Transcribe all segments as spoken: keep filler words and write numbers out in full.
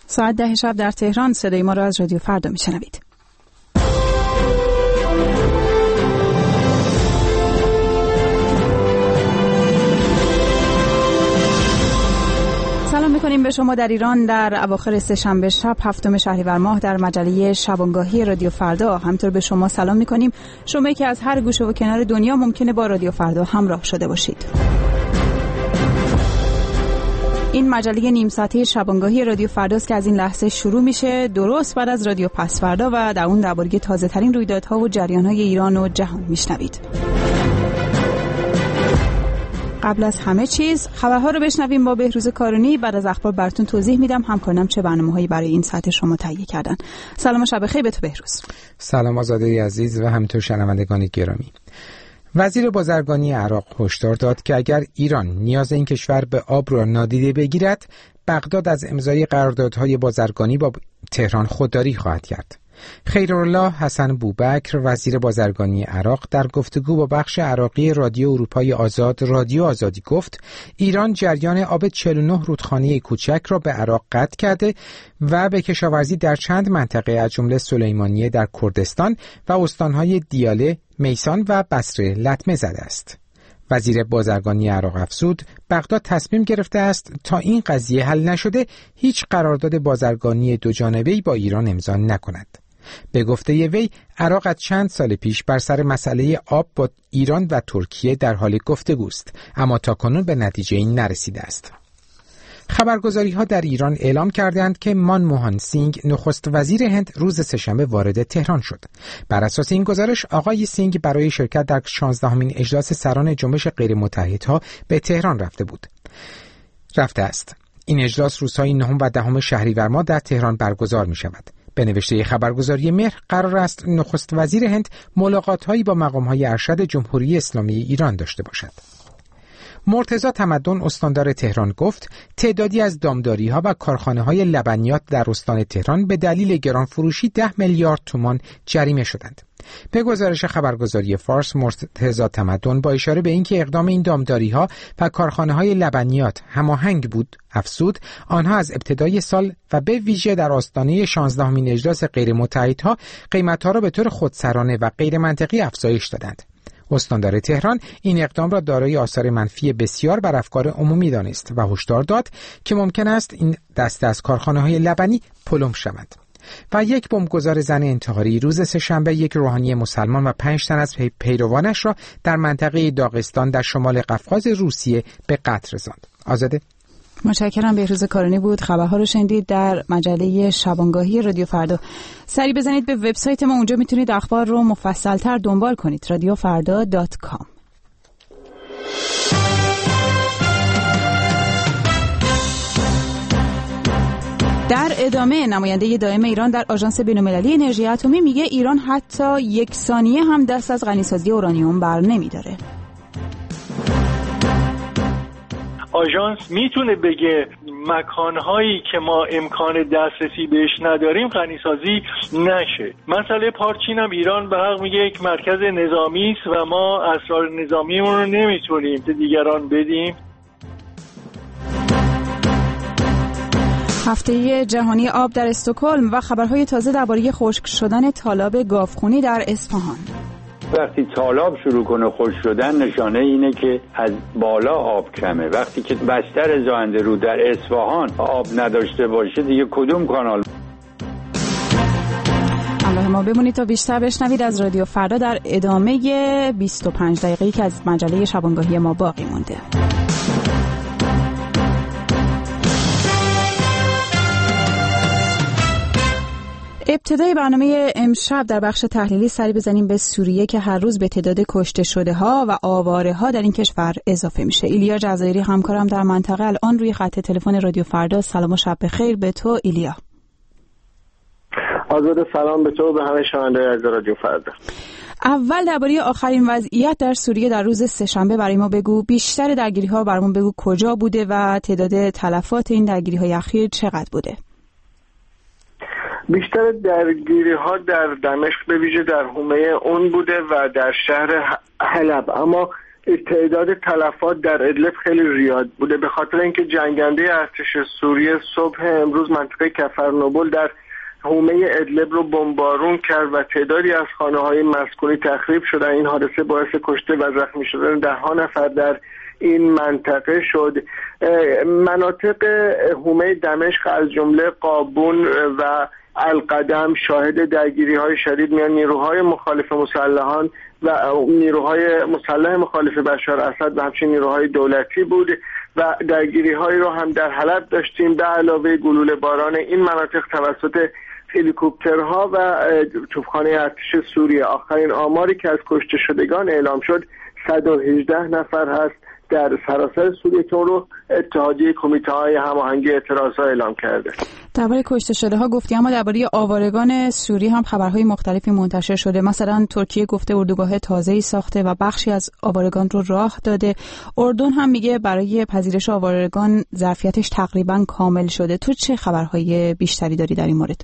ساعت ده شب در تهران صدای ما را از رادیو فردا میشنوید. سلام میکنیم به شما در ایران در اواخر سه‌شنبه شب هفتم شهریور ماه در مجله شبانگاهی رادیو فردا. همطور به شما سلام میکنیم، شما که از هر گوشه و کنار دنیا ممکنه با رادیو فردا همراه شده باشید. این مجله نیم ساعته شبانگاهی رادیو فرداست که از این لحظه شروع میشه، درست بعد از رادیو پس فردا، و در اون درباره تازه ترین رویدادها و جریانهای ایران و جهان میشنوید. قبل از همه چیز خبرها رو بشنویم با بهروز کارونی. بعد از اخبار براتون توضیح میدم همکارانم چه برنامه‌هایی برای این ساعت شما تهیه کردن. سلام و شب بخیر به تو بهروز. سلام آزاده عزیز و همینطور شنوندگان گرامی. وزیر بازرگانی عراق هشدار داد که اگر ایران نیاز این کشور به آب را نادیده بگیرد، بغداد از امضای قراردادهای بازرگانی با تهران خودداری خواهد کرد. خیرالله حسن بوبکر وزیر بازرگانی عراق در گفتگو با بخش عراقی رادیو اروپای آزاد رادیو آزادی گفت ایران جریان آب چهل و نه رودخانه کوچک را به عراق قطع کرده و به کشاورزی در چند منطقه از جمله سلیمانیه در کردستان و استانهای دیاله، میسان و بصره لطمه زده است. وزیر بازرگانی عراق افزود بغداد تصمیم گرفته است تا این قضیه حل نشده هیچ قرارداد بازرگانی دوجانبه‌ای با ایران امضا نکند. به گفته وی عراق از چند سال پیش بر سر مسئله آب با ایران و ترکیه در حال گفتگوست، اما تاکنون به نتیجه‌ای نرسیده است. خبرگزاری‌ها در ایران اعلام کردند که منموهن سینگ نخست وزیر هند روز سه‌شنبه وارد تهران شد. بر اساس این گزارش آقای سینگ برای شرکت در شانزدهمین اجلاس سران جنبش غیرمتحدها به تهران رفته بود. رفته است. این اجلاس روزهای نهم و دهم شهریور ماه در تهران برگزار می‌شود. به نوشته خبرگزاری مهر قرار است نخست وزیر هند ملاقات‌هایی با مقام‌های ارشد جمهوری اسلامی ایران داشته باشد. مرتضی تمدن استاندار تهران گفت تعدادی از دامداری‌ها و کارخانه‌های لبنیات در استان تهران به دلیل گرانفروشی ده میلیارد تومان جریمه شدند. به گزارش خبرگزاری فارس، مرتضی تمدن با اشاره به اینکه اقدام این دامداری‌ها و کارخانه‌های لبنیات هماهنگ بود، افزود آنها از ابتدای سال و به ویژه در آستانه شانزدهمین اجلاس غیرمتحدها قیمت‌ها را به طور خودسرانه و غیر منطقی افزایش دادند. استاندار تهران این اقدام را دارای آثار منفی بسیار بر افکار عمومی دانست و هشدار داد که ممکن است این دسته از کارخانه‌های لبنی پلم شود. و یک بمبگذار زن انتحاری روز سه‌شنبه یک روحانی مسلمان و پنج تن از پی پیروانش را در منطقه داغستان در شمال قفقاز روسیه به قتل رساند. آزاده. متشکرم. بهروز کارونی بود. خبرها رو شنیدید در مجله شبانگاهی رادیو فردا. سری بزنید به وبسایت ما، اونجا میتونید اخبار رو مفصل‌تر دنبال کنید. رادیو فردا دات کام. در ادامه نماینده دائم ایران در آژانس بین‌المللی انرژی اتمی میگه ایران حتی یک ثانیه هم دست از غنیسازی اورانیوم بر نمیداره. آژانس میتونه بگه مکانهایی که ما امکان دسترسی بهش نداریم غنیسازی نشه. مسئله پارچین هم ایران به حق میگه یک مرکز نظامی است و ما اسرار نظامیمون رو نمیتونیم به دیگران بدیم. هفته جهانی آب در استکهلم و خبرهای تازه درباره خشک شدن تالاب گاوخونی در اصفهان. وقتی تالاب شروع کنه خشک شدن نشانه اینه که از بالا آب کمه. وقتی که بستر زاینده رود در اصفهان آب نداشته باشه دیگه کدوم کانال؟ همراه ما بمونید تا بیشتر بشنوید از رادیو فردا در ادامه بیست و پنج دقیقه‌ای که از مجله شبانگاهی ما باقی مونده. ابتدای برنامه امشب در بخش تحلیلی سری بزنیم به سوریه که هر روز به تعداد کشته شده ها و آواره ها در این کشور اضافه میشه. ایلیا جزایری همکارم در منطقه الان روی خط تلفن رادیو فردا. سلام و شب بخیر به تو ایلیا. آزاده سلام به تو و به همه شنوندگان از رادیو فردا. اول درباره آخرین وضعیت در سوریه در روز سه‌شنبه برای ما بگو. بیشتر درگیری‌ها برامون بگو کجا بوده و تعداد تلفات این درگیری‌های اخیر چقدر بوده؟ بیشتر درگیری ها در دمشق به ویژه در حومه اون بوده و در شهر حلب، اما تعداد تلفات در ادلب خیلی زیاد بوده، به خاطر اینکه جنگنده ارتش سوریه صبح امروز منطقه کفرنوبل در حومه ادلب رو بمبارون کرد و تعدادی از خانه‌های مسکونی تخریب شدن. این حادثه باعث کشته و زخمی شدن ده ها نفر در این منطقه شد. مناطق حومه دمشق از جمله قابون و القدم شاهد درگیری‌های شدید میان نیروهای مخالف مسلحان و نیروهای مسلح مخالف بشار اسد و همچنین نیروهای دولتی بود و درگیری‌هایی رو هم در حلب داشتیم. به علاوه گلوله باران این مناطق توسط هلیکوپترها و توپخانه ارتش سوریه. آخرین آماری که از کشته شدگان اعلام شد صد و هجده نفر هست در سراسر سوریه که رو اتحادیه کمیته‌های هماهنگی اعتراض‌ها اعلام کرده. درباره کشته شده ها گفتی، اما درباره آوارگان سوری هم خبرهای مختلفی منتشر شده. مثلا ترکیه گفته اردوگاه تازه‌ای ساخته و بخشی از آوارگان رو راه داده. اردن هم میگه برای پذیرش آوارگان ظرفیتش تقریبا کامل شده. تو چه خبرهای بیشتری داری در این مورد؟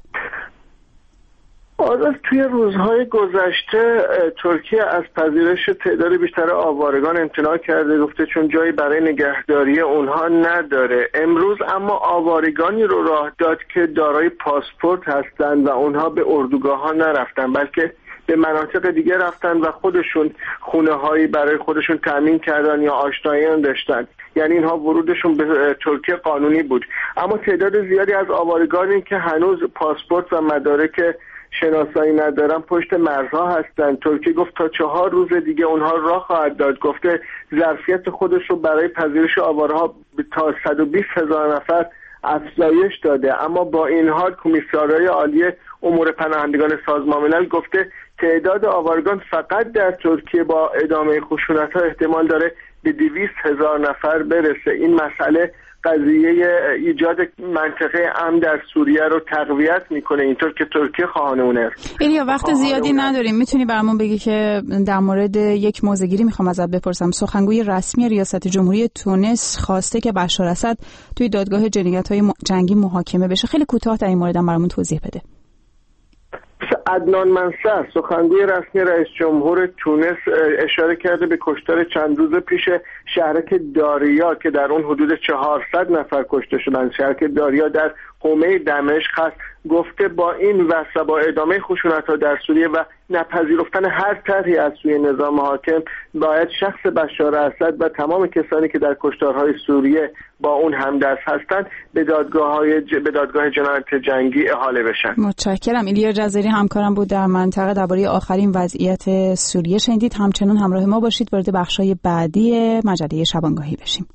آره، توی روزهای گذشته ترکیه از پذیرش تعداد بیشتر آوارگان امتناع کرده، گفته چون جایی برای نگهداری اونها نداره. امروز اما آوارگانی رو راه داد که دارای پاسپورت هستند و اونها به اردوگاه ها نرفتن بلکه به مناطق دیگه رفتن و خودشون خونه هایی برای خودشون تامین کردن یا آشنایان داشتن، یعنی اینها ورودشون به ترکیه قانونی بود. اما تعداد زیادی از آوارگانی که هنوز پاسپورت و مدارک شناسایی ندارن پشت مرزها هستن. ترکیه گفت تا چهار روز دیگه اونها راه خواهد داد. گفته ظرفیت خودش رو برای پذیرش آوارها تا صد و بیست هزار نفر افزایش داده. اما با این حال کمیساریای عالی امور پناهندگان سازمان ملل گفته تعداد آوارگان فقط در ترکیه با ادامه خشونت‌ها احتمال داره به دویست هزار نفر برسه. این مسئله قضیه ایجاد منطقه امن در سوریه رو تقویت میکنه، اینطور که ترکیه خواهان اونه. ایلیا وقت زیادی نداریم، میتونی برامون بگی که در مورد یک موضوعگیری میخوام ازت بپرسم. سخنگوی رسمی ریاست جمهوری تونس خواسته که بشار اسد توی دادگاه جنایت‌های جنگی محاکمه بشه. خیلی کوتاه در این مورد برامون توضیح بده. عدنان منصر سخنگوی رسمی رئیس جمهور تونس اشاره کرده به کشتار چند روز پیش شهرک داریا که در اون حدود چهارصد نفر کشته شدند. شهرک داریا در حومه دمشق است. گفته با این وضع با ادامه خشونت‌ها در سوریه و نپذیرفتن هر طرحی از سوی نظام حاکم باید شخص بشار اسد و تمام کسانی که در کشتارهای سوریه با اون همدست هستند به دادگاه‌های ج... به دادگاه جنایت جنگی احاله بشن. متشکرم. ایلیا جزیری همکارم بود در منطقه درباره آخرین وضعیت سوریه شنیدید. همچنان همراه ما باشید، وارد بخش‌های بعدی مجله شبانگاهی بشیم.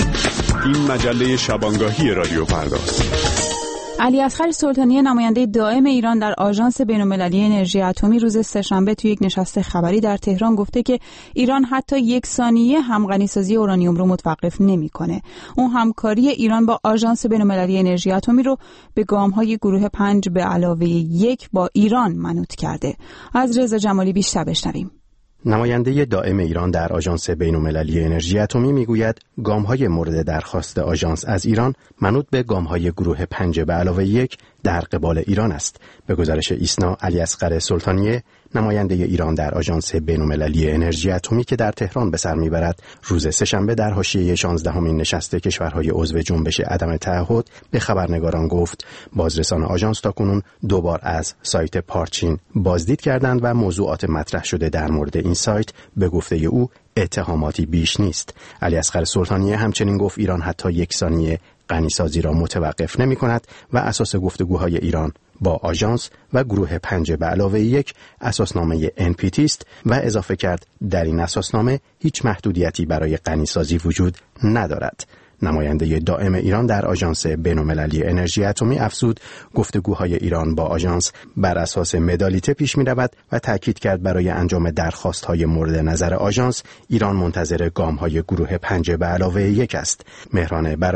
این مجله شبانگاهی رادیو پرداز. علی اصغر سلطانی نماینده دائم ایران در آژانس بین‌المللی انرژی اتمی روز سه‌شنبه توی یک نشست خبری در تهران گفته که ایران حتی یک ثانیه هم غنیسازی اورانیوم رو متوقف نمی‌کنه. اون همکاری ایران با آژانس بین‌المللی انرژی اتمی رو به گام‌های گروه پنج به علاوه یک با ایران منوط کرده. از رضا جمالی بیشتر بشنویم. نماینده دائم ایران در آژانس بین‌المللی انرژی اتمی میگوید گام‌های مورد درخواست آژانس از ایران منوط به گام‌های گروه پنج به علاوه یک در قبال ایران است. به گزارش ایسنا، علی اصغر سلطانی نماینده ایران در آژانس بین‌المللی انرژی اتمی که در تهران به سر میبرد، روز سه‌شنبه در حاشیه شانزدهمین نشست کشورهای عضو جنبش عدم تعهد به خبرنگاران گفت بازرسان آژانس تاکنون دو بار از سایت پارچین بازدید کردند و موضوعات مطرح شده در مورد این سایت به گفته او اتهاماتی بیش نیست. علی اصغر سلطانی همچنین گفت ایران حتی یک ثانیه غنیسازی را متوقف نمی کند و اساس گفتگوهای ایران با آژانس و گروه پنج به علاوه یک اساسنامه ان پی تی است و اضافه کرد در این اساسنامه هیچ محدودیتی برای غنیسازی وجود ندارد. نماینده دائم ایران در آژانس بین‌المللی انرژی اتمی افزود گفتگوهای ایران با آژانس بر اساس مدالیته پیش می رود و تاکید کرد برای انجام درخواست‌های مورد نظر آژانس ایران منتظر گام‌های گروه پنج به علاوه یک است. مهران براتی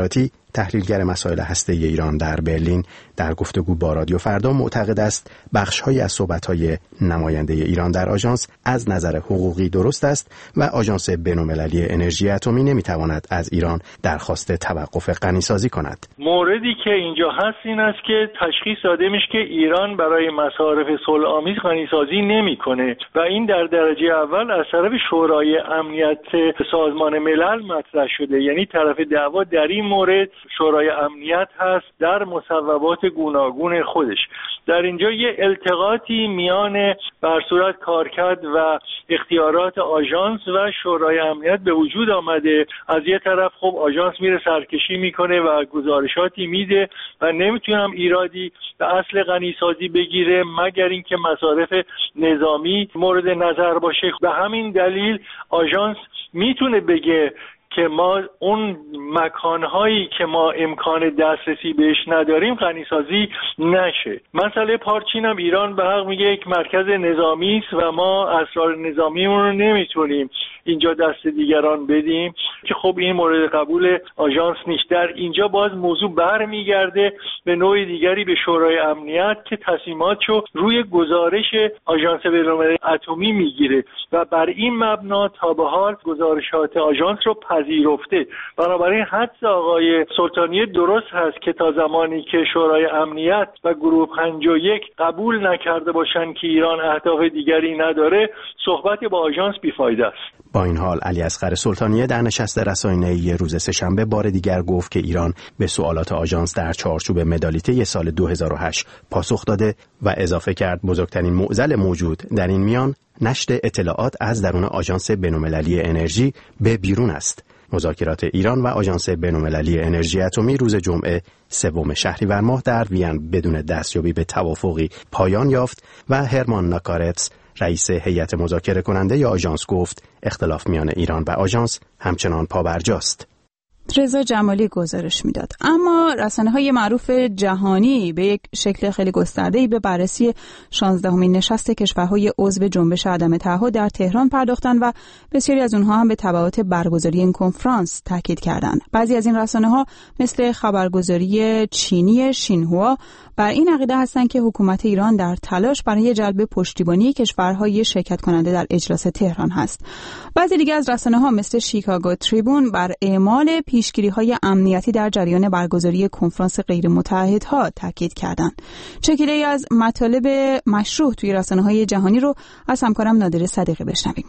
تحلیلگر مسائل هسته ایران در برلین در گفتگو با رادیو فردا معتقد است بخش‌هایی از صحبت‌های نماینده ایران در آژانس از نظر حقوقی درست است و آژانس بین‌المللی انرژی اتمی نمی‌تواند از ایران درخواست توقف غنی‌سازی کند. موردی که اینجا هست این است که تشخیص داده میشه که ایران برای مصارف صلح‌آمیز غنی‌سازی نمی‌کنه و این در درجه اول از طرف شورای امنیت سازمان ملل مطرح شده. یعنی طرف دعوا در این مورد شورای امنیت هست در مصوبات گوناگون خودش. در اینجا یه التقاطی میان بر صورت کارکرد و اختیارات آژانس و شورای امنیت به وجود آمده. از یه طرف خب آژانس میره سرکشی میکنه و گزارشاتی میده و نمیتونم ایرادی به اصل غنی‌سازی بگیره مگر اینکه مصارف نظامی مورد نظر باشه. به همین دلیل آژانس میتونه بگه که ما اون مکانهایی که ما امکان دسترسی بهش نداریم غنی‌سازی نشه. مسئله پارچین هم ایران به حق میگه یک مرکز نظامی است و ما اسرار نظامیمون رو نمیتونیم اینجا دست دیگران بدیم که خب این مورد قبول آژانس نیست. در اینجا باز موضوع برمیگرده به نوع دیگری به شورای امنیت که تصمیماتشو روی گزارش آژانس بین‌المللی اتمی میگیره و بر این مبنا تا به حال گزارشات آژانس رو پذیرفته. بنابراین حدس آقای سلطانی درست هست که تا زمانی که شورای امنیت و گروه پنج و یک قبول نکرده باشن که ایران اهداف دیگری نداره صحبت با آژانس بیفایده است. با این حال علی اصغر سلطانی در نشست رسانه‌ای روز سه‌شنبه بار دیگر گفت که ایران به سوالات آژانس در چارچوب مدالیته سال دو هزار و هشت پاسخ داده و اضافه کرد بزرگترین معضل موجود در این میان نشر اطلاعات از درون آژانس بین‌المللی انرژی به بیرون است. مذاکرات ایران و آژانس بین‌المللی انرژی اتمی روز جمعه سوم شهریور ماه در وین بدون دستیابی به توافقی پایان یافت و هرمان ناکارتس رئیس هیئت مذاکره کننده ی آژانس گفت اختلاف میان ایران و آژانس همچنان پابرجاست. رضا جمالی گزارش میداد. اما رسانه‌های معروف جهانی به یک شکل خیلی گسترده‌ای به بررسی شانزدهمین نشست کشورهای عضو جنبش عدم تعهد در تهران پرداختند و بسیاری از اونها هم به تبعات برگزاری این کنفرانس تاکید کردند. بعضی از این رسانه‌ها مثل خبرگزاری چینی شینهوا بر این عقیده هستند که حکومت ایران در تلاش برای جلب پشتیبانی کشورهای شرکت کننده در اجلاس تهران هست. بعضی دیگر از رسانه‌ها مثل شیکاگو تریبون بر اعمال پیشگیری‌های امنیتی در جریان برگزاری کنفرانس غیر متحدها تاکید کردند. چکیده‌ای از مطالب مشروع توی رسانه‌های جهانی رو از همکارم نادر صدیقی بشنویم.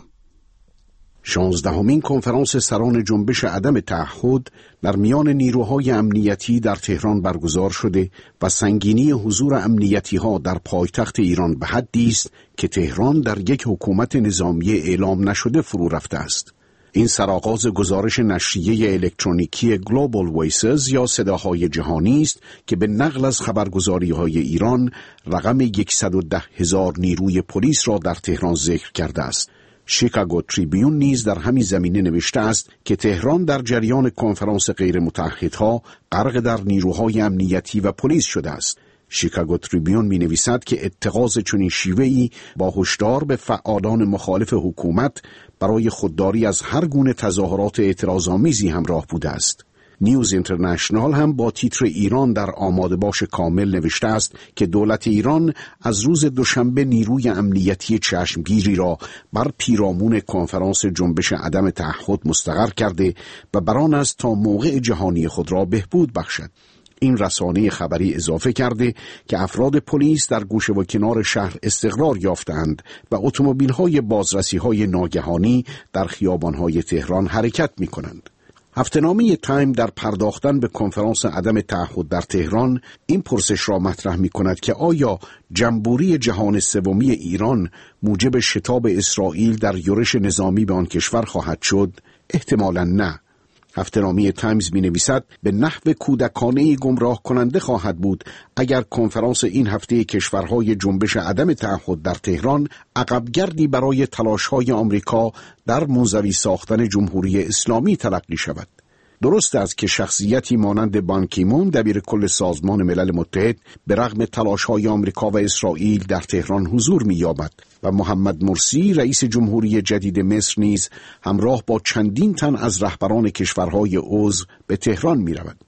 شانزدهمین کنفرانس سران جنبش عدم تعهد در میان نیروهای امنیتی در تهران برگزار شده و سنگینی حضور امنیتی ها در پایتخت ایران به حدی است که تهران در یک حکومت نظامی اعلام نشده فرو رفته است. این سرآغاز گزارش نشریه الکترونیکی گلوبال وایسز یا صداهای جهانی است که به نقل از خبرگزاری‌های ایران رقم صد و ده هزار نیروی پلیس را در تهران ذکر کرده است. شیکاگو تریبیون نیز در همین زمینه نوشته است که تهران در جریان کنفرانس غیر متحدها غرق در نیروهای امنیتی و پلیس شده است. شیکاگو تریبیون می نویسد که اتخاذ چنین شیوه‌ای با هشدار به فعالان مخالف حکومت برای خودداری از هر گونه تظاهرات اعتراض‌آمیزی همراه بوده است. نیوز اینترنشنال هم با تیتر ایران در آماده باش کامل نوشته است که دولت ایران از روز دوشنبه نیروی امنیتی چشمگیری را بر پیرامون کنفرانس جنبش عدم تعهد مستقر کرده و بر آن است تا موقع جهانی خود را بهبود بخشد. این رسانه خبری اضافه کرده که افراد پلیس در گوشه و کنار شهر استقرار یافتند و اتومبیل‌های بازرسی‌های ناگهانی در خیابان‌های تهران حرکت می‌کنند. هفته‌نامه تایم در پرداختن به کنفرانس عدم تعهد در تهران این پرسش را مطرح می‌کند که آیا جمهوری جهان سومی ایران موجب شتاب اسرائیل در یورش نظامی به آن کشور خواهد شد؟ احتمالاً نه. هفته‌نامه تایمز می‌نویسد به نحو کودکانه‌ای گمراه کننده خواهد بود اگر کنفرانس این هفته کشورهای جنبش عدم تعهد در تهران عقبگردی برای تلاش‌های آمریکا در منزوی ساختن جمهوری اسلامی تلقی شود. درست است که شخصیتی مانند بان کی مون دبیر کل سازمان ملل متحد به رغم تلاش‌های آمریکا و اسرائیل در تهران حضور می‌یابد و محمد مرسی رئیس جمهوری جدید مصر نیز همراه با چندین تن از رهبران کشورهای عضو به تهران می‌رود.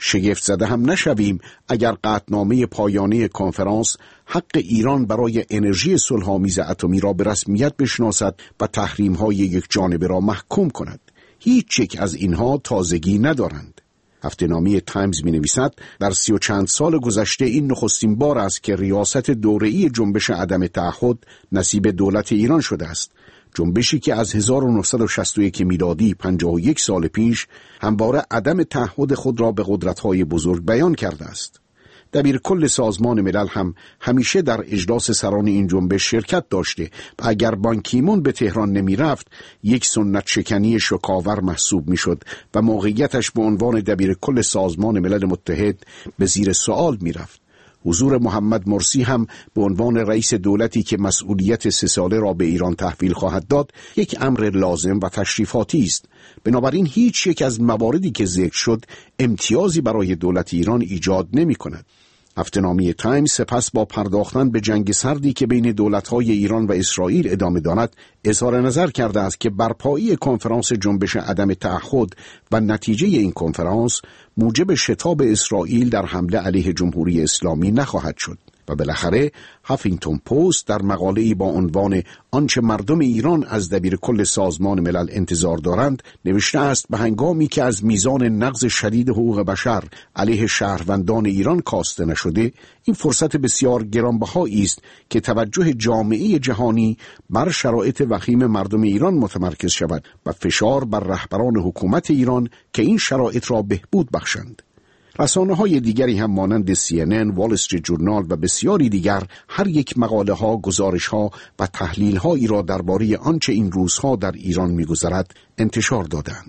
شگفت زده هم نشویم اگر قطعنامه پایانه کنفرانس حق ایران برای انرژی صلح‌آمیز اتمی را به رسمیت بشناسد و تحریم‌های یک جانبه را محکوم کند. هیچ یک از اینها تازگی ندارند. هفته‌نامه تایمز می‌نویسد در سی و چند سال گذشته این نخستین بار است که ریاست دوره‌ای جنبش عدم تعهد نصیب دولت ایران شده است. جنبشی که از هزار و نهصد و شصت و یک میلادی پنجاه و یک سال پیش همواره عدم تعهد خود را به قدرت‌های بزرگ بیان کرده است. دبیر کل سازمان ملل هم همیشه در اجلاس سران این جنبش شرکت داشته و اگر بان کی مون به تهران نمی رفت یک سنت شکنی شکاور محسوب می شد و موقعیتش به عنوان دبیر کل سازمان ملل متحد به زیر سوال می رفت. حضور محمد مرسی هم به عنوان رئیس دولتی که مسئولیت سه ساله را به ایران تحویل خواهد داد یک امر لازم و تشریفاتی است. بنابراین هیچ یک از مواردی که ذکر شد امتیازی برای دولت ایران ایجاد نمی کند. هفته‌نامه تایمز سپس با پرداختن به جنگ سردی که بین دولت‌های ایران و اسرائیل ادامه دارد اظهار نظر کرده است که برپایی کنفرانس جنبش عدم تعهد و نتیجه این کنفرانس موجب شتاب اسرائیل در حمله علیه جمهوری اسلامی نخواهد شد. و بالاخره هافینگتون پست در مقاله‌ای با عنوان آنچه مردم ایران از دبیر کل سازمان ملل انتظار دارند نوشته است به هنگامی که از میزان نقض شدید حقوق بشر علیه شهروندان ایران کاسته نشده، این فرصت بسیار گرانبهایی است که توجه جامعه جهانی بر شرایط وخیم مردم ایران متمرکز شود و فشار بر رهبران حکومت ایران که این شرایط را بهبود بخشند. رسانه‌های دیگری هم مانند سی ان ان، وال استریت جورنال و بسیاری دیگر هر یک مقاله‌ها، گزارش‌ها و تحلیل‌هایی را درباره آنچه این روزها در ایران می‌گذرد انتشار دادند.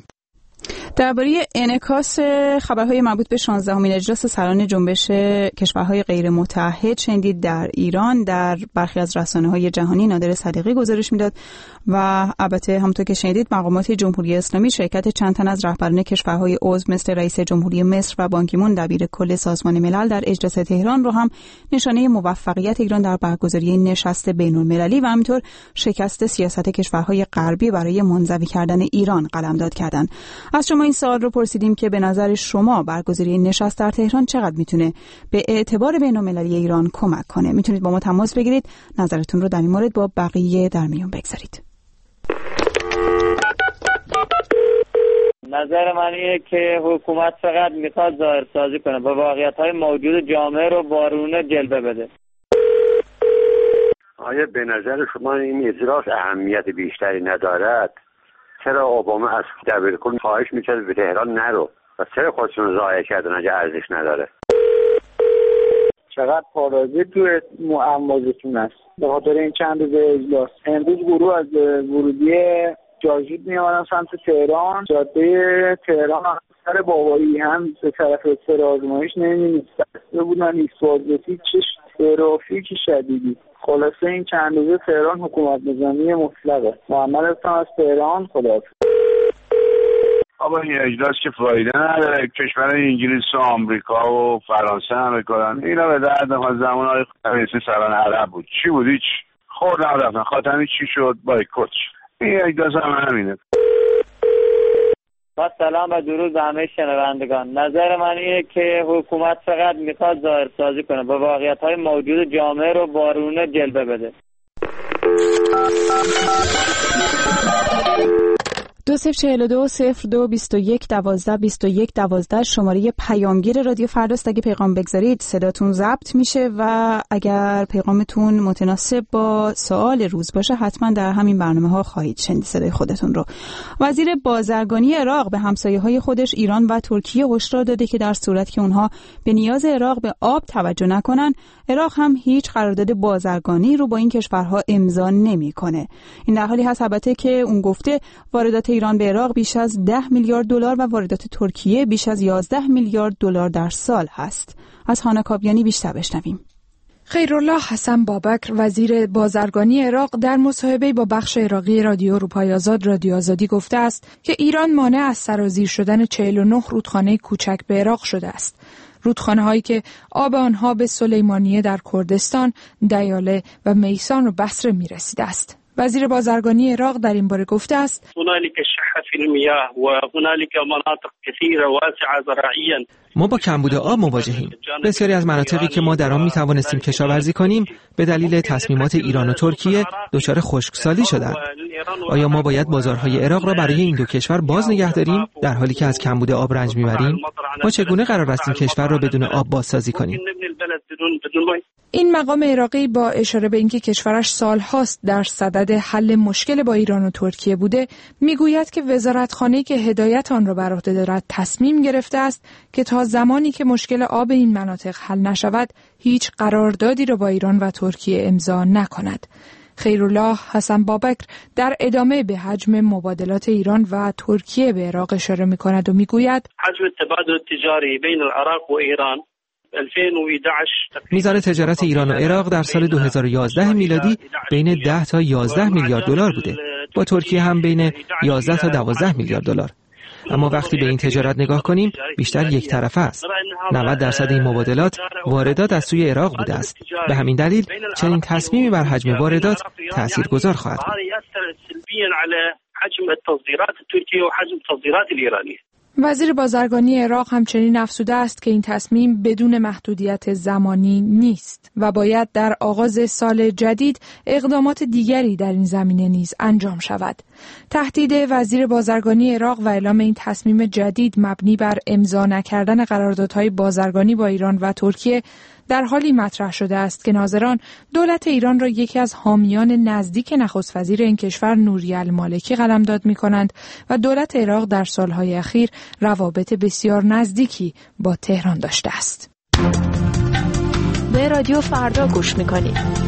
درباره انعکاس خبرهای مربوط به شانزدهمین اجلاس سران جنبش کشورهای غیر متحد شنیدید در ایران در برخی از رسانه‌های جهانی. نادر صدیقی گزارش میداد و البته همونطور که شنیدید مقامات جمهوری اسلامی شرکت چند تن از رهبران کشورهای عضو مثل رئیس جمهوری مصر و بان کی مون دبیر کل سازمان ملل در اجلاس تهران رو هم نشانه موفقیت ایران در برگزاری نشست بین‌المللی و همینطور شکست سیاست کشورهای غربی برای منزوی کردن ایران قلمداد کردند. از شما این سوال رو پرسیدیم که به نظر شما برگزاری نشست در تهران چقدر میتونه به اعتبار بین‌المللی ایران کمک کنه؟ میتونید با ما تماس بگیرید، نظرتون رو در این مورد با بقیه در میون بگذارید. نظر من اینه که حکومت فقط میخواد ظاهرسازی کنه، با واقعیت‌های موجود جامعه رو بارونه جلوه بده. آیا به نظر شما این اجلاس اهمیت بیشتری ندارد؟ چرا اوباما از دبیرکل خواهش میکرد به تهران نرو و چرا خودشون رو ضایع کردن اگه ارزش نداره؟ چقدر پارازی توی معمازتون است به خاطر این چند روز اجلاس. امروز گروه از ورودی جاجید میامدن سمت تهران، جاده تهران سر بابایی هم به طرف سرآزمایش نمی‌نیسته بودن، ایستادگی چه ترافیک شدیدی. خلاصه این چند روزه تهران حکومت نظامی مطلقه. محمد هستم از تهران. خداحافظ. آبا این اجلاس که فایده نداره. کشور انگلیس و آمریکا و فرانسه هم بکنن اینا به درد نخواد. زمانهای رئیس سران عرب بود چی بود؟ هیچ خوردن رفتن. خاتمی چی شد؟ بایکوت. این اجلاس هم همینه. با سلام و درود به همه شنوندگان. نظر من اینه که حکومت فقط میخواد ظاهرسازی کنه، با واقعیت‌های موجود جامعه رو بارونه جلوه بده. دو صفر چهل و دو صفر دو بیست و یک دوازده بیست و یک دوازده شماره پیامگیر رادیو فرداست. اگه پیغام بگذارید صداتون ضبط میشه و اگر پیغامتون متناسب با سوال روز باشه حتما در همین برنامه ها خواهید شنید صدای خودتون رو. وزیر بازرگانی عراق به همسایه های خودش ایران و ترکیه هشدار داده که در صورت که اونها به نیاز عراق به آب توجه نکنن، عراق هم هیچ قرارداد بازرگانی رو با این کشورها امضا نمیکنه. این در حالی هست البته که اون گفته واردات ایران به عراق بیش از ده میلیارد دلار و واردات ترکیه بیش از یازده میلیارد دلار در سال هست. از هانا کابیانی بیشتر بشنویم. خیرالله حسن بابکر وزیر بازرگانی عراق در مصاحبه با بخش عراقی رادیو اروپای آزاد رادیو آزادی گفته است که ایران مانع از سرازیر شدن چهل و نه رودخانه کوچک به عراق شده است. رودخانه هایی که آب آنها به سلیمانیه در کردستان، دیاله و میسان و بصره می رسیده است. وزیر بازرگانی عراق در این باره گفته است: ما با کمبود آب مواجهیم. بسیاری از مناطقی که ما در آن می‌توانستیم کشاورزی کنیم به دلیل تصمیمات ایران و ترکیه دچار خشکسالی شدند. آیا ما باید بازارهای عراق را برای این دو کشور باز نگه داریم در حالی که از کمبود آب رنج می‌بریم؟ ما چگونه قرار است این کشور را بدون آب بازسازی کنیم؟ این مقام عراقی با اشاره به اینکه کشورش سالهاست در صدد حل مشکل با ایران و ترکیه بوده، میگوید که وزارتخانه‌ای که هدایت آن را بر عهده دارد تصمیم گرفته است که تا زمانی که مشکل آب این مناطق حل نشود، هیچ قراردادی را با ایران و ترکیه امضا نکند. خیرالله حسن بابکر در ادامه به حجم مبادلات ایران و ترکیه به عراق اشاره می‌کند و میگوید حجم تبادل التجاری بین العراق و ایران میزان تجارت ایران و عراق در سال دو هزار و یازده میلادی بین ده تا یازده میلیارد دلار بوده. با ترکیه هم بین یازده تا دوازده میلیارد دلار. اما وقتی به این تجارت نگاه کنیم بیشتر یک طرفه است. نود درصد این مبادلات واردات از سوی عراق بوده است. به همین دلیل چنین تصمیمی بر حجم واردات تاثیرگذار خواهد بود. وزیر بازرگانی عراق همچنین افزوده است که این تصمیم بدون محدودیت زمانی نیست و باید در آغاز سال جدید اقدامات دیگری در این زمینه نیز انجام شود. تهدید وزیر بازرگانی عراق و اعلام این تصمیم جدید مبنی بر امضا نکردن قراردادهای بازرگانی با ایران و ترکیه در حالی مطرح شده است که ناظران دولت ایران را یکی از حامیان نزدیک نخست وزیر این کشور نوری المالکی قلمداد می‌کنند و دولت عراق در سالهای اخیر روابط بسیار نزدیکی با تهران داشته است. به رادیو فردا گوش می‌کنید.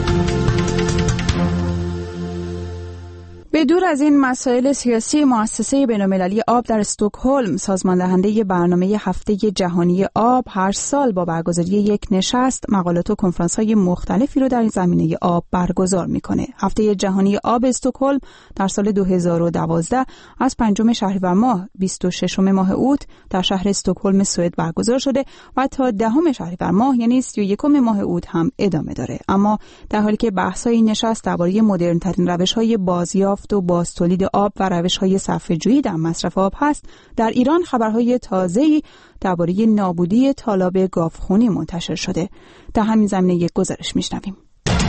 به دور از این مسائل سیاسی، مؤسسه بین‌المللی آب در استکهلم سازمان دهنده برنامه هفته جهانی آب هر سال با برگزاری یک نشست مقالات و کنفرانس‌های مختلفی رو در این زمینه آب برگزار می‌کنه. هفته جهانی آب استکهلم در سال دو هزار و دوازده از پنجم شهریور ماه بیست و ششم ماه اوت در شهر استکهلم سوئد برگزار شده و تا دهم شهریور ماه یعنی سی و یکم ماه اوت هم ادامه داره. اما در حالی که بحث‌های این نشست درباره مدرن‌ترین روش‌های بازیافت و بازتولید آب و روش‌های صرفه‌جویی در مصرف آب هست، در ایران خبرهای تازه‌ای درباره نابودی تالاب گاوخونی منتشر شده. در همین زمینه یک گزارش میشنویم.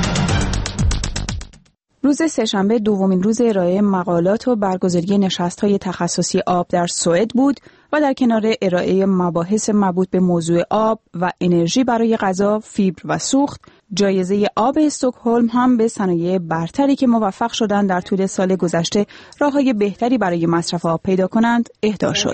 روز سه‌شنبه دومین روز ارائه مقالات و برگزاری نشست‌های تخصصی آب در سوئد بود و در کنار ارائه مباحث مربوط به موضوع آب و انرژی برای غذا، فیبر و سوخت، جایزه آب استکهلم هم به صنایع برتری که موفق شدند در طول سال گذشته راه‌های بهتری برای مصرف آب پیدا کنند اهدا شد.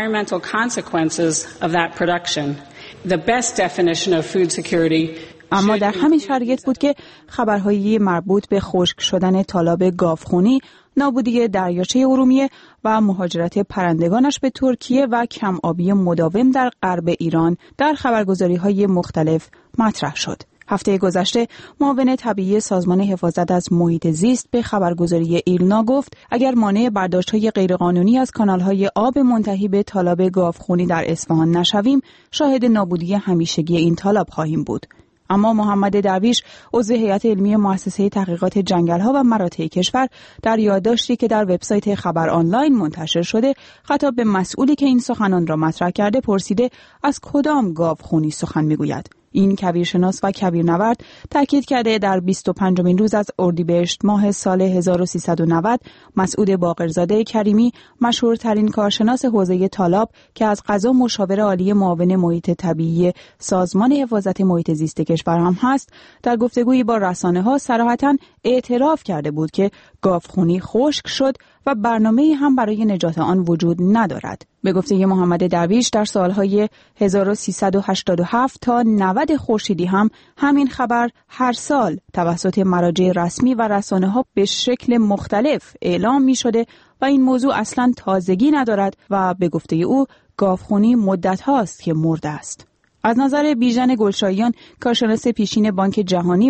اما در همین شرایط بود که خبرهایی مربوط به خشک شدن تالاب گاوخونی، نابودی دریاچه ارومیه و مهاجرت پرندگانش به ترکیه و کم آبی مداوم در غرب ایران در خبرگزاری‌های مختلف مطرح شد. هفته گذشته معاون طبیعی سازمان حفاظت از محیط زیست به خبرگزاری ایلنا گفت اگر مانع برداشت‌های غیرقانونی از کانال‌های آب منتهی به تالاب گاوخونی در اصفهان نشویم، شاهد نابودی همیشگی این تالاب خواهیم بود. اما محمد درویش عضو هیئت علمی مؤسسه تحقیقات جنگل‌ها و مراتع کشور در یادداشتی که در وبسایت خبر آنلاین منتشر شده خطاب به مسئولی که این سخنان را مطرح کرده پرسیده از کدام گاوخونی سخن می‌گوید. این کبیرشناس و کبیرنورد تاکید کرده در بیست و پنجمین روز از اردیبهشت ماه سال هزار و سیصد و نود مسعود باقرزاده کریمی، مشهورترین کارشناس حوزه تالاب که از قضا مشاور عالی معاون محیط طبیعی سازمان حفاظت محیط زیست کشور هم هست، در گفتگویی با رسانه‌ها صراحتاً اعتراف کرده بود که گاوخونی خشک شد و برنامه‌ای هم برای نجات آن وجود ندارد. به گفته محمد درویش در سالهای هزار و سیصد و هشتاد و هفت تا نود خورشیدی هم همین خبر هر سال توسط مراجع رسمی و رسانه‌ها به شکل مختلف اعلام می‌شده و این موضوع اصلاً تازگی ندارد و به گفته او گاوخونی مدت هاست که مرده است. از نظر بیژن گلشاییان، کارشناس پیشین بانک جهانی و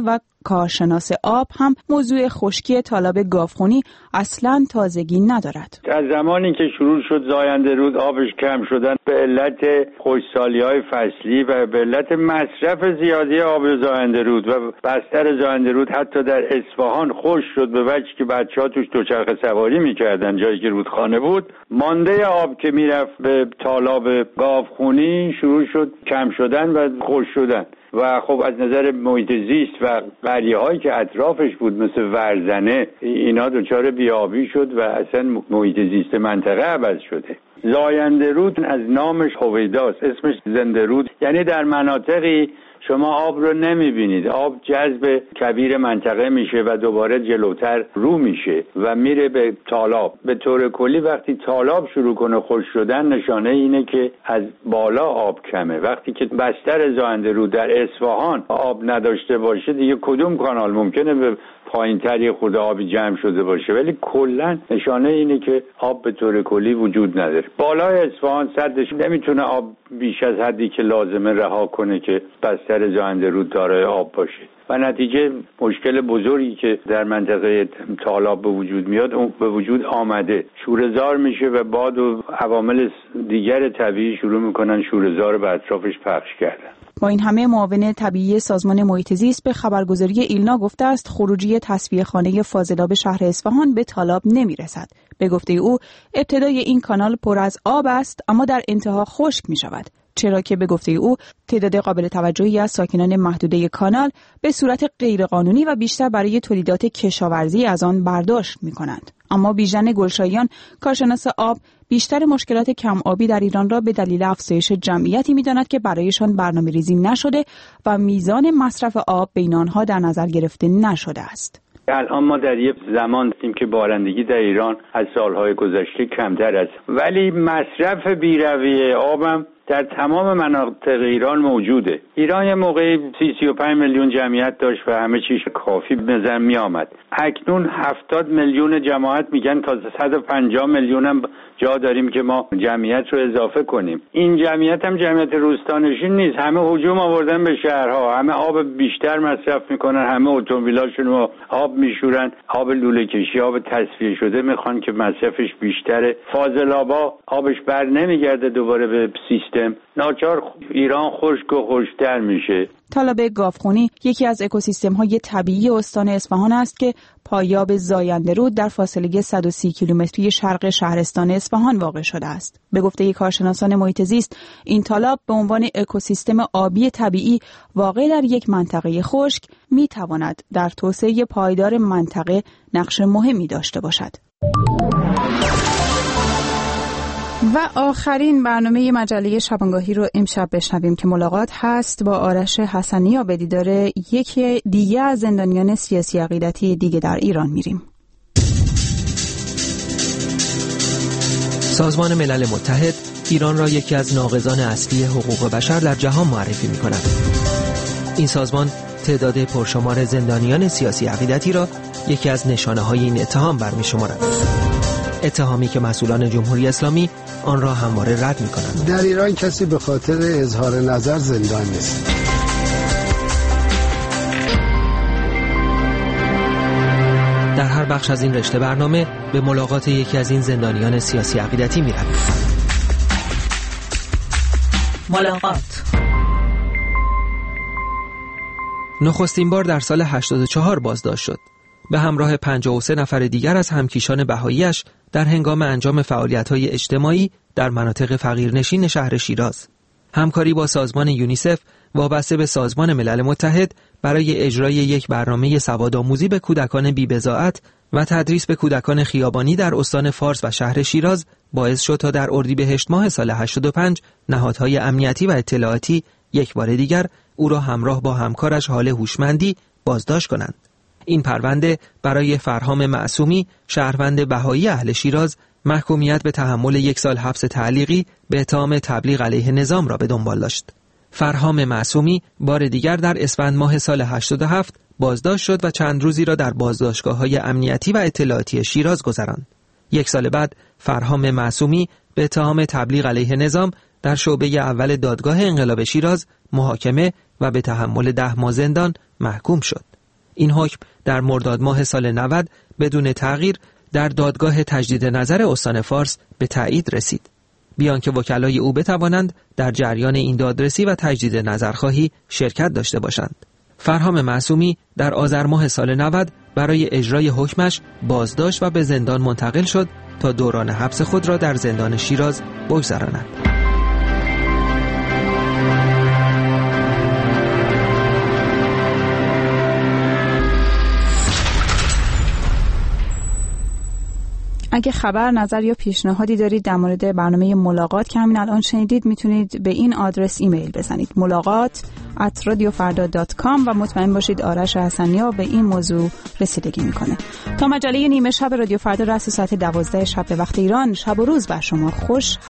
کارشناس آب هم موضوع خشکی تالاب گاوخونی اصلاً تازگی ندارد. از زمانی که شروع شد زاینده رود آبش کم شدن به علت خشکسالی‌های فصلی و به علت مصرف زیادی آب زاینده رود و بستر زاینده رود حتی در اصفهان خشک شد به وجهی که بچه‌ها توش دوچرخه سواری می‌کردن جایی که رودخانه بود. مانده آب که میرفت به تالاب گاوخونی شروع شد کم شدن و خشک شدن و خب از نظر محیط زیست و قریه‌هایی که اطرافش بود مثل ورزنه اینا دچار بیابی شد و اصلا محیط زیست منطقه عوض شده. زاینده رود از نامش هویداست، اسمش زنده رود، یعنی در مناطقی شما آب رو نمیبینید، آب جذب کبیر منطقه میشه و دوباره جلوتر رو میشه و میره به تالاب. به طور کلی وقتی تالاب شروع کنه خشک شدن نشانه اینه که از بالا آب کمه. وقتی که بستر زاینده رود در اصفهان آب نداشته باشه دیگه کدوم کانال ممکنه به پایین تری خود آبی جمع شده باشه، ولی کلا نشانه اینه که آب به طور کلی وجود نداره. بالای اصفهان سدش نمیتونه آب بیش از حدی که لازمه رها کنه که بستر زاینده رود دارای آب باشه و نتیجه مشکل بزرگی که در منطقه تالاب به وجود میاد اون به وجود آمده، شوره‌زار میشه و باد و عوامل دیگر طبیعی شروع میکنن شوره‌زار به اطرافش پخش کردن. با این همه معاون طبیعی سازمان محیط زیست به خبرگزاری ایلنا گفته است خروجی تصفیه خانه فاضلاب شهر اصفهان به تالاب نمیرسد. به گفته او ابتدای این کانال پر از آب است اما در انتها خشک می شود، چرا که به گفته او تعداد قابل توجهی از ساکنان محدوده کانال به صورت غیرقانونی و بیشتر برای تولیدات کشاورزی از آن برداشت می کنند. اما بیژن گلشاییان کارشناس آب بیشتر مشکلات کم آبی در ایران را به دلیل افزایش جمعیتی می‌داند که برایشان برنامه‌ریزی نشده و میزان مصرف آب بین آنها در نظر گرفته نشده است. الان ما در یک زمان هستیم که بارندگی در ایران از سالهای گذشته کمتر است، ولی مصرف بی‌رویه آبم در تمام مناطق ایران موجوده. ایران یه موقعی سی سی و پنج میلیون جمعیت داشت و همه چیز کافی به نظر می آمد. اکنون هفتاد میلیون جماعت میگن تا صد و پنجاه میلیون هم جا داریم که ما جمعیت رو اضافه کنیم. این جمعیت هم جمعیت روستانشین نیست، همه هجوم آوردن به شهرها، همه آب بیشتر مصرف میکنن، همه اتومبیلاشون رو آب میشورن، آب لوله کشی، آب تصفیه شده میخوان که مصرفش بیشتره. فاضلابا آبش بر نمیگرده دوباره به سیستم، ناچار ایران خشک و خشک‌تر میشه. تالاب گاوخونی یکی از اکوسیستم‌های طبیعی استان اصفهان است که پایاب زاینده رود در فاصله صد و سی کیلومتری شرق شهرستان اصفهان واقع شده است. به گفته کارشناسان محیط زیست، این تالاب به عنوان اکوسیستم آبی طبیعی واقع در یک منطقه خشک می‌تواند در توسعه پایدار منطقه نقش مهمی داشته باشد. و آخرین برنامه مجله شبانگاهی رو امشب بشنویم که ملاقات هست با آرش حسنی به دیدار یکی دیگه از زندانیان سیاسی عقیدتی دیگه در ایران میریم. سازمان ملل متحد ایران را یکی از ناقضان اصلی حقوق بشر در جهان معرفی می کند. این سازمان تعداد پرشمار زندانیان سیاسی عقیدتی را یکی از نشانه های این اتهام برمی شمارد. اتهامی که مسئولان جمهوری اسلامی آن را همواره رد می کنند. در ایران کسی به خاطر اظهار نظر زندان نیست. در هر بخش از این رشته برنامه به ملاقات یکی از این زندانیان سیاسی عقیدتی می رویم. ملاقات نخستین بار در سال هشتاد و چهار بازداشت شد. به همراه پنجاه و سه نفر دیگر از همکیشان بهایی‌اش در هنگام انجام فعالیت‌های اجتماعی در مناطق فقیرنشین شهر شیراز. همکاری با سازمان یونیسف وابسته به سازمان ملل متحد برای اجرای یک برنامه سوادآموزی به کودکان بی‌بضاعت و تدریس به کودکان خیابانی در استان فارس و شهر شیراز باعث شد تا در اردیبهشت ماه سال هشتاد و پنج نهادهای امنیتی و اطلاعاتی یک بار دیگر او را همراه با همکارش حال هوشمندی بازداشت کنند. این پرونده برای فرهام معصومی، شهروند بهایی اهل شیراز، محکومیت به تحمل یک سال حبس تعلیقی به اتهام تبلیغ علیه نظام را به دنبال داشت. فرهام معصومی بار دیگر در اسفند ماه سال هشتاد و هفت بازداشت شد و چند روزی را در بازداشتگاه‌های امنیتی و اطلاعاتی شیراز گذراند. یک سال بعد فرهام معصومی به اتهام تبلیغ علیه نظام در شعبه اول دادگاه انقلاب شیراز محاکمه و به تحمل ده ماه زندان محکوم شد. این حکم در مرداد ماه سال نود بدون تغییر در دادگاه تجدید نظر استان فارس به تایید رسید. بیان که وکلای او بتوانند در جریان این دادرسی و تجدید نظرخواهی شرکت داشته باشند. فرهام معصومی در آذر ماه سال نود برای اجرای حکمش بازداشت و به زندان منتقل شد تا دوران حبس خود را در زندان شیراز بگذراند. اگه خبر، نظر یا پیشنهادی دارید در مورد برنامه ملاقات که همین الان شنیدید، میتونید به این آدرس ایمیل بزنید: ملاقات ات رادیو فردا دات کام و مطمئن باشید آرش حسنیا به این موضوع رسیدگی میکنه. تا مجله نیمه شب رادیو فردا رسید ساعت دوازده شب به وقت ایران. شب و روز بر شما خوش.